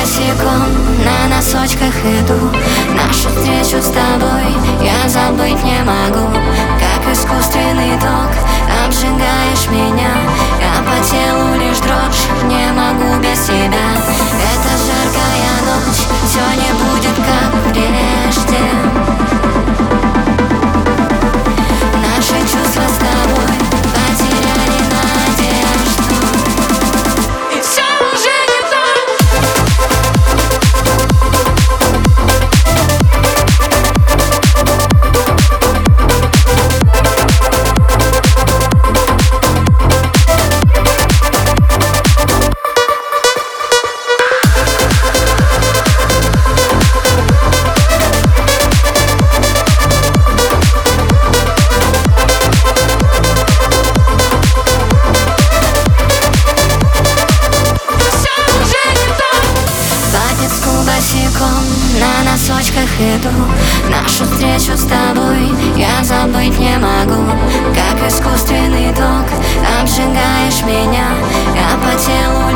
босиком на носочках иду. Нашу встречу с тобой я забыть не могу. Как искусственный ток обжигаешь меня. Я по телу лишь дрожь, не могу без тебя. Это жаркая ночь, все не будет как прежде. Наши чувства с тобой потеряли надежду. И все уже не на носочках иду. Нашу встречу с тобой я забыть не могу. Как искусственный ток обжигаешь меня. Я по телу